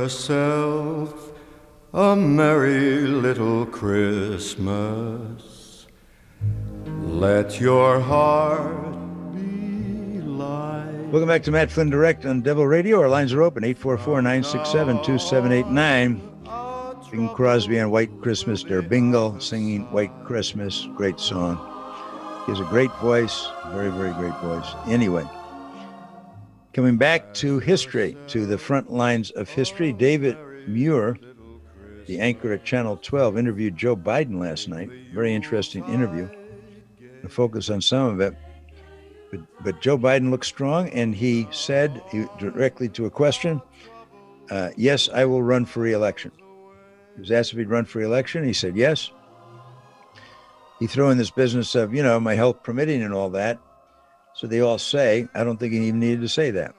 yourself a merry little Christmas. Let your heart be light. Welcome back to Matt Flynn Direct on Devil Radio. Our lines are open, 844-967-2789. Bing Crosby on White Christmas, Der Bingle, singing White Christmas. Great song. He has a great voice, very, very great voice. Anyway, coming back to history, to the front lines of history, David Muir, the anchor at Channel 12, interviewed Joe Biden last night. Very interesting interview. I'll focus on some of it. But Joe Biden looks strong, and he said directly to a question, yes, I will run for re-election. He was asked if he'd run for re-election. He said yes. He threw in this business of, my health permitting and all that. So they all say, I don't think he even needed to say that.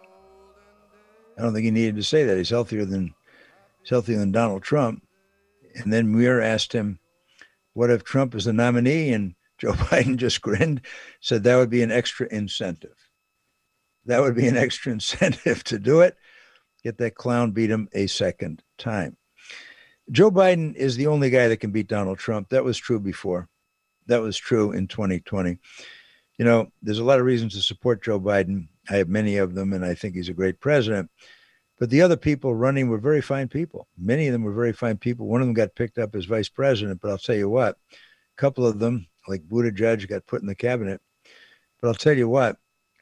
He's healthier than Donald Trump. And then Muir asked him, what if Trump is the nominee? And Joe Biden just grinned, said that would be an extra incentive. To do it. Get that clown, beat him a second time. Joe Biden is the only guy that can beat Donald Trump. That was true before. That was true in 2020. There's a lot of reasons to support Joe Biden. I have many of them, and I think he's a great president. But the other people running were very fine people. Many of them were very fine people. One of them got picked up as vice president, but I'll tell you what, a couple of them, like Buttigieg, got put in the cabinet. But I'll tell you what,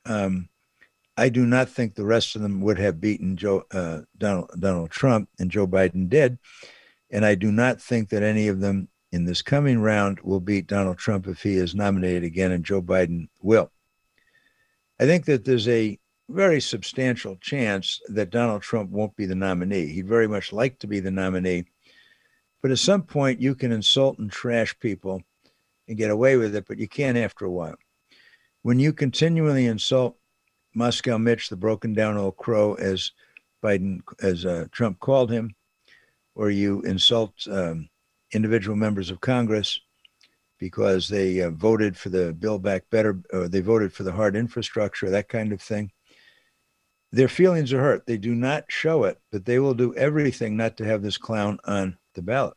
I do not think the rest of them would have beaten Donald Trump, and Joe Biden did. And I do not think that any of them in this coming round will beat Donald Trump if he is nominated again, and Joe Biden will. I think that there's a very substantial chance that Donald Trump won't be the nominee. He'd very much like to be the nominee. But at some point, you can insult and trash people and get away with it, but you can't after a while. When you continually insult Moscow Mitch, the broken down old crow, as Trump called him, or you insult individual members of Congress because they voted for the Build Back Better, or they voted for the hard infrastructure, that kind of thing, their feelings are hurt. They do not show it, but they will do everything not to have this clown on the ballot.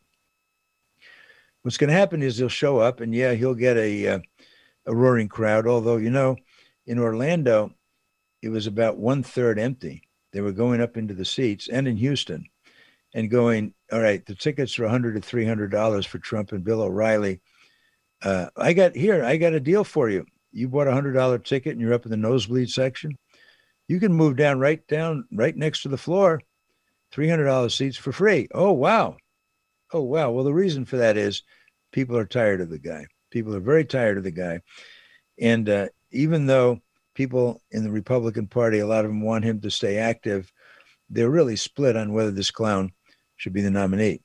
What's going to happen is he'll show up, and he'll get a roaring crowd. Although, in Orlando, it was about 1/3 empty. They were going up into the seats, and in Houston, and going, all right, the tickets are $100 to $300 for Trump and Bill O'Reilly. I got a deal for you. You bought a $100 ticket and you're up in the nosebleed section. You can move down right next to the floor, $300 seats for free. Oh, wow. Well, the reason for that is people are tired of the guy. People are very tired of the guy. And even though people in the Republican Party, a lot of them want him to stay active, they're really split on whether this clown should be the nominee.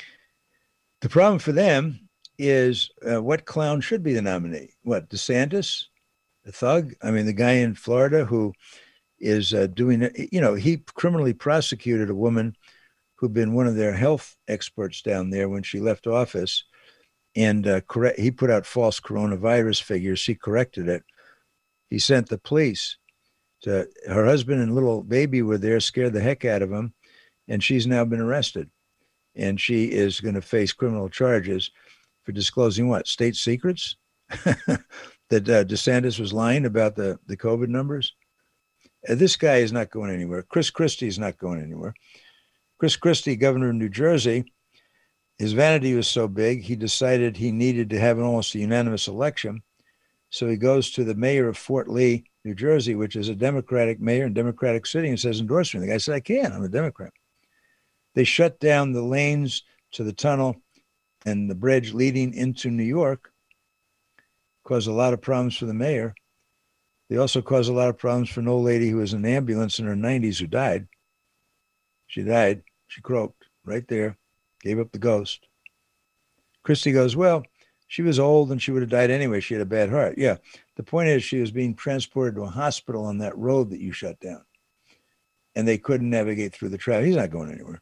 The problem for them is what clown should be the nominee? What, DeSantis, the thug? I mean, the guy in Florida who is doing it. He criminally prosecuted a woman who'd been one of their health experts down there when she left office. And he put out false coronavirus figures. She corrected it. He sent the police to her husband and little baby were there, scared the heck out of him. And she's now been arrested. And she is going to face criminal charges for disclosing what? State secrets? That DeSantis was lying about the COVID numbers? This guy is not going anywhere. Chris Christie is not going anywhere. Chris Christie, governor of New Jersey, his vanity was so big, he decided he needed to have almost a unanimous election. So he goes to the mayor of Fort Lee, New Jersey, which is a Democratic mayor and Democratic city, and says, endorse me. The guy said, I can't. I'm a Democrat. They shut down the lanes to the tunnel and the bridge leading into New York, caused a lot of problems for the mayor. They also caused a lot of problems for an old lady who was in an ambulance in her 90s who died. She died. She croaked right there, gave up the ghost. Christie goes, well, she was old and she would have died anyway. She had a bad heart. Yeah. The point is she was being transported to a hospital on that road that you shut down. And they couldn't navigate through the traffic. He's not going anywhere.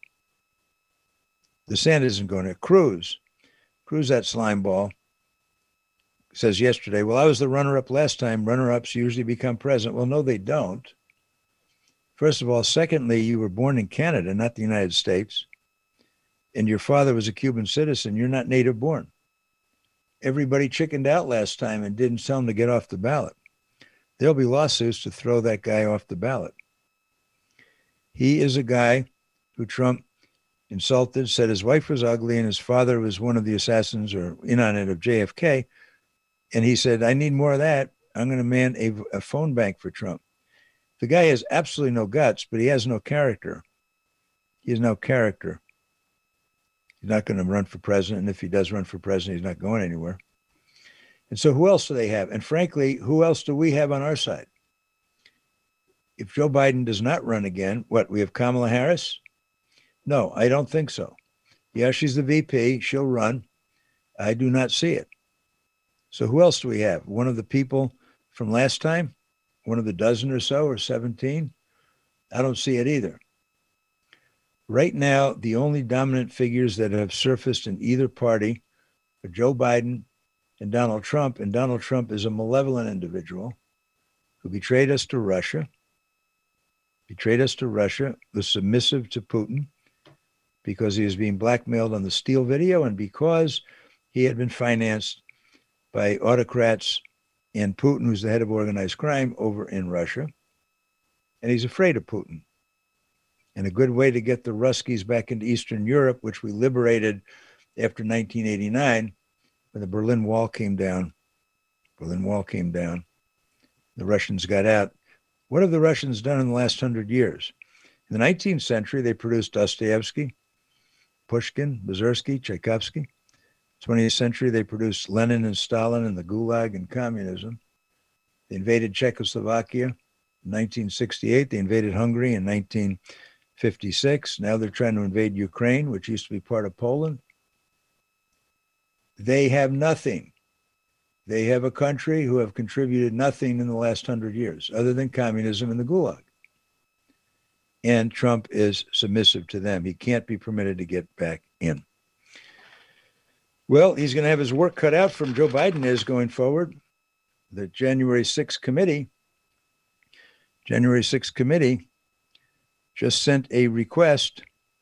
DeSantis isn't going anywhere. Cruz, that slime ball, says yesterday, well, I was the runner-up last time. Runner-ups usually become president. Well, no, they don't. First of all. Secondly, you were born in Canada, not the United States. And your father was a Cuban citizen. You're not native born. Everybody chickened out last time and didn't tell him to get off the ballot. There'll be lawsuits to throw that guy off the ballot. He is a guy who Trump insulted, said his wife was ugly and his father was one of the assassins or in on it of JFK. And he said, I need more of that. I'm going to man a phone bank for Trump. The guy has absolutely no guts, but he has no character. He has no character. He's not going to run for president. And if he does run for president, he's not going anywhere. And so who else do they have? And frankly, who else do we have on our side? If Joe Biden does not run again, what, we have Kamala Harris? No, I don't think so. Yeah, she's the VP. She'll run. I do not see it. So who else do we have? One of the people from last time? One of the dozen or so, or 17? I don't see it either. Right now, the only dominant figures that have surfaced in either party are Joe Biden and Donald Trump. And Donald Trump is a malevolent individual who betrayed us to Russia, was submissive to Putin because he was being blackmailed on the Steele video and because he had been financed by autocrats and Putin, who's the head of organized crime over in Russia. And he's afraid of Putin. And a good way to get the Ruskies back into Eastern Europe, which we liberated after 1989, when the Berlin Wall came down, the Russians got out. What have the Russians done in the last 100 years? In the 19th century, they produced Dostoevsky, Pushkin, Mussorgsky, Tchaikovsky. 20th century, they produced Lenin and Stalin and the Gulag and communism. They invaded Czechoslovakia in 1968. They invaded Hungary in 1956. Now they're trying to invade Ukraine, which used to be part of Poland. They have nothing. They have a country who have contributed nothing in the last 100 years, other than communism and the Gulag. And Trump is submissive to them. He can't be permitted to get back in. Well, he's going to have his work cut out from Joe Biden is going forward. The January 6th committee just sent a request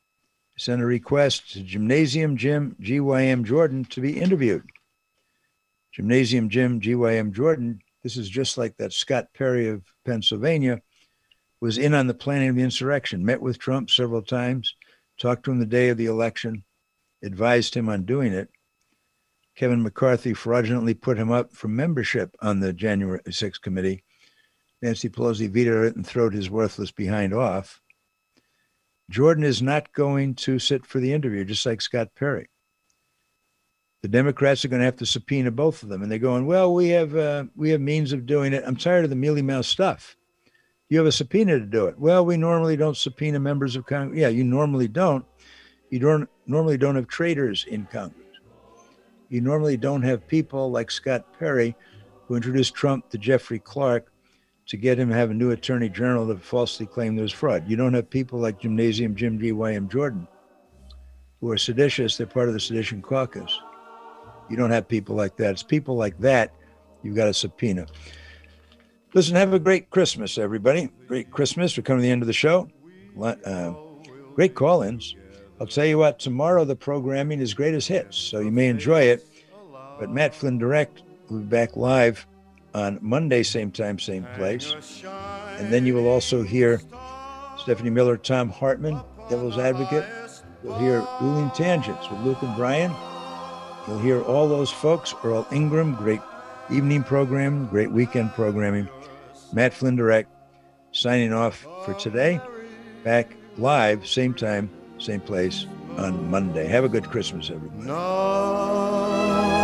to Gymnasium Jim GYM Jordan to be interviewed. Gymnasium Jim GYM Jordan, this is just like that Scott Perry of Pennsylvania, was in on the planning of the insurrection, met with Trump several times, talked to him the day of the election, advised him on doing it. Kevin McCarthy fraudulently put him up for membership on the January 6th committee. Nancy Pelosi vetoed it and throwed his worthless behind off. Jordan is not going to sit for the interview, just like Scott Perry. The Democrats are going to have to subpoena both of them. And they're going, well, we have means of doing it. I'm tired of the mealy-mouthed stuff. You have a subpoena to do it. Well, we normally don't subpoena members of Congress. Yeah, you normally don't. You normally don't have traitors in Congress. You normally don't have people like Scott Perry, who introduced Trump to Jeffrey Clark to get him to have a new attorney general to falsely claim there's fraud. You don't have people like Gymnasium Jim GYM Jordan, who are seditious. They're part of the Sedition Caucus. You don't have people like that. It's people like that you've got to subpoena. Listen, have a great Christmas, everybody. Great Christmas. We're coming to the end of the show. Great call-ins. I'll tell you what, tomorrow the programming is greatest hits, so you may enjoy it. But Matt Flynn Direct will be back live on Monday, same time, same place. And then you will also hear Stephanie Miller, Tom Hartman, Devil's Advocate. You'll hear Dueling Tangents with Luke and Brian. You'll hear all those folks, Earl Ingram, great evening program, great weekend programming. Matt Flynn Direct signing off for today. Back live, same time, same place on Monday. Have a good Christmas, everybody. No.